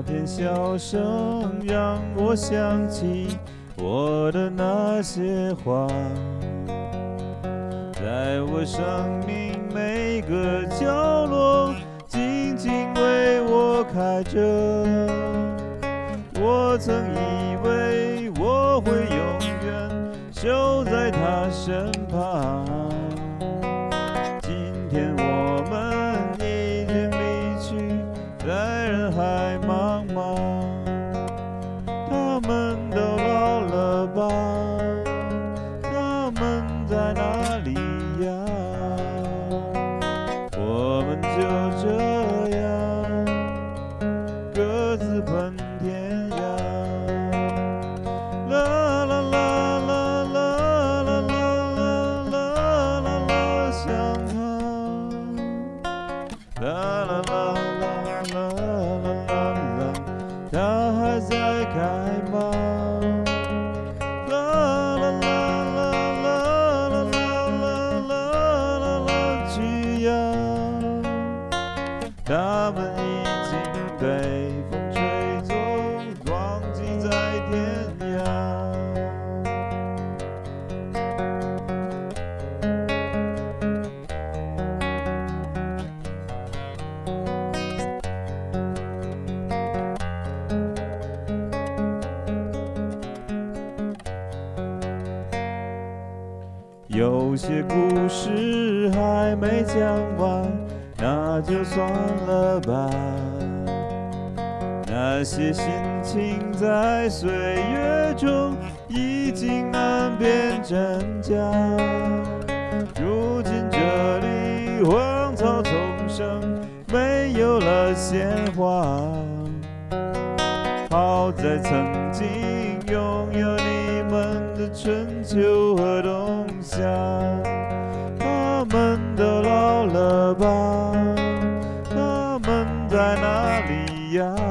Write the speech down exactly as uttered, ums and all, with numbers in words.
天笑声让我想起我的那些话，在我生命每个角落静静为我开着。我曾以为我会永远守在他身旁，今天我们已经离去，在人海茫茫。他们都老了吧？他们在哪里呀？我们就这样各自奔天涯。啦啦啦啦啦啦啦啦啦啦，想他。啦啦啦啦啦啦啦啦，它还在开吗？啦啦啦啦啦啦啦啦啦啦，去呀！它们已经被风吹走，忘记在天涯。有些故事还没讲完，那就算了吧。那些心情在岁月中已经难辨真假。如今这里荒草丛生，没有了鲜花。好在曾经拥有你们的春秋和冬夏。他们都老了吧？他们在哪里呀？